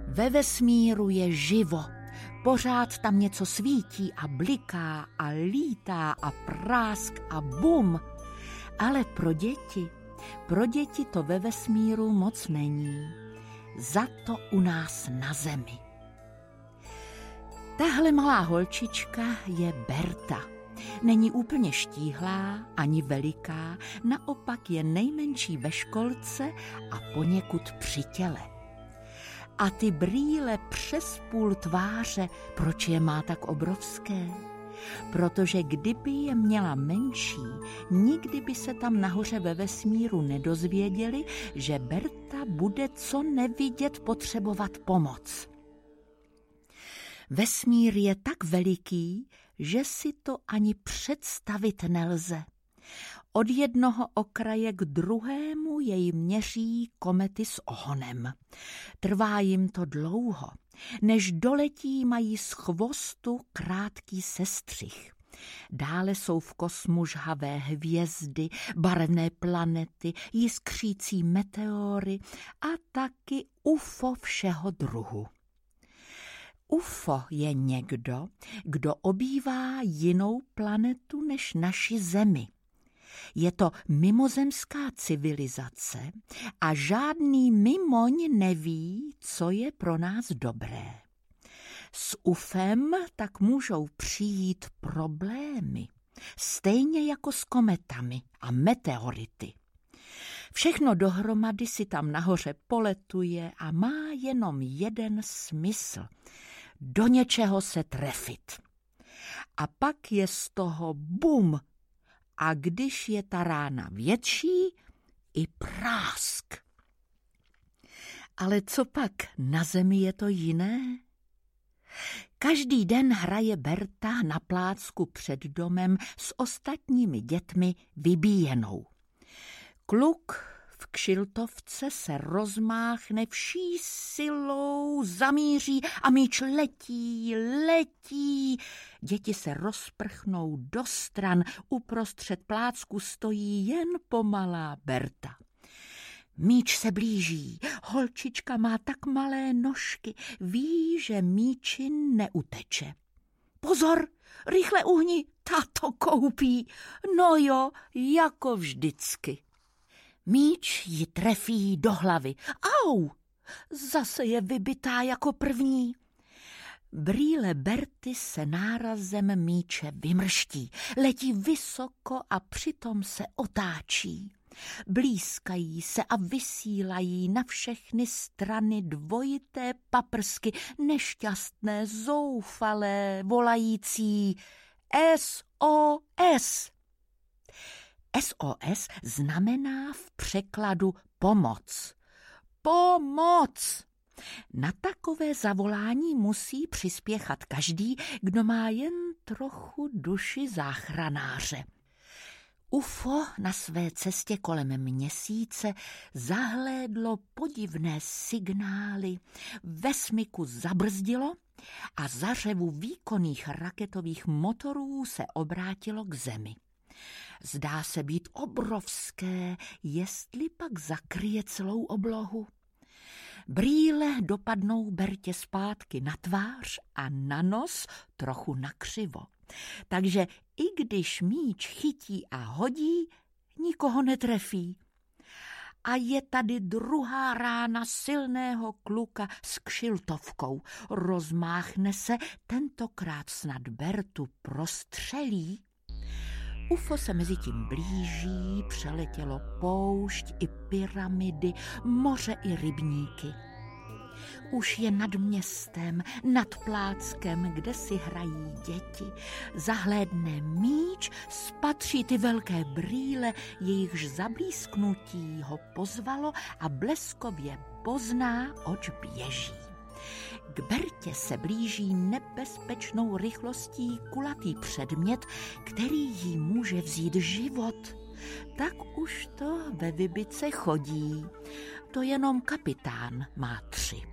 Ve vesmíru je živo. Pořád tam něco svítí a bliká a lítá a prásk a bum. Ale pro děti to ve vesmíru moc není. Za to u nás na Zemi. Tahle malá holčička je Berta. Není úplně štíhlá ani veliká, naopak je nejmenší ve školce a poněkud při těle. A ty brýle přes půl tváře, proč je má tak obrovské? Protože kdyby je měla menší, nikdy by se tam nahoře ve vesmíru nedozvěděli, že Berta bude co nevidět potřebovat pomoc. Vesmír je tak veliký, že si to ani představit nelze. Od jednoho okraje k druhému jej měří komety s ohonem. Trvá jim to dlouho. Než doletí, mají z chvostu krátký sestřih. Dále jsou v kosmu žhavé hvězdy, barevné planety, jiskřící meteory a taky UFO všeho druhu. UFO je někdo, kdo obývá jinou planetu než naši Zemi. Je to mimozemská civilizace a žádný mimoň neví, co je pro nás dobré. S UFem tak můžou přijít problémy, stejně jako s kometami a meteority. Všechno dohromady si tam nahoře poletuje a má jenom jeden smysl – do něčeho se trefit. A pak je z toho bum. A když je ta rána větší, i prásk. Ale co pak, na Zemi je to jiné? Každý den hraje Berta na plácku před domem s ostatními dětmi vybíjenou. Kluk v kšiltovce se rozmáchne vší silou, zamíří a míč letí. Děti se rozprchnou do stran, uprostřed plácku stojí jen pomalá Berta. Míč se blíží, holčička má tak malé nožky, ví, že míči neuteče. Pozor, rychle uhni, táto koupí. No jo, jako vždycky. Míč ji trefí do hlavy. Au! Zase je vybitá jako první. Brýle Berty se nárazem míče vymrští, letí vysoko a přitom se otáčí. Blýskají se a vysílají na všechny strany dvojité paprsky, nešťastné, zoufalé, volající SOS. SOS znamená v překladu pomoc. Pomoc! Na takové zavolání musí přispěchat každý, kdo má jen trochu duši záchranáře. UFO na své cestě kolem Měsíce zahlédlo podivné signály, ve smyku zabrzdilo a za řevu výkonných raketových motorů se obrátilo k Zemi. Zdá se být obrovské, jestli pak zakryje celou oblohu. Brýle dopadnou Bertě zpátky na tvář a na nos trochu nakřivo. Takže i když míč chytí a hodí, nikoho netrefí. A je tady druhá rána silného kluka s kšiltovkou. Rozmáchne se, tentokrát snad Bertu prostřelí. UFO se mezi tím blíží, přeletělo poušť i pyramidy, moře i rybníky. Už je nad městem, nad pláckem, kde si hrají děti. Zahlédne míč, spatří ty velké brýle, jejichž zablísknutí ho pozvalo a bleskově pozná, oč běží. K Bertě se blíží nebezpečnou rychlostí kulatý předmět, který jí může vzít život. Tak už to ve Vybice chodí. To jenom kapitán má 3.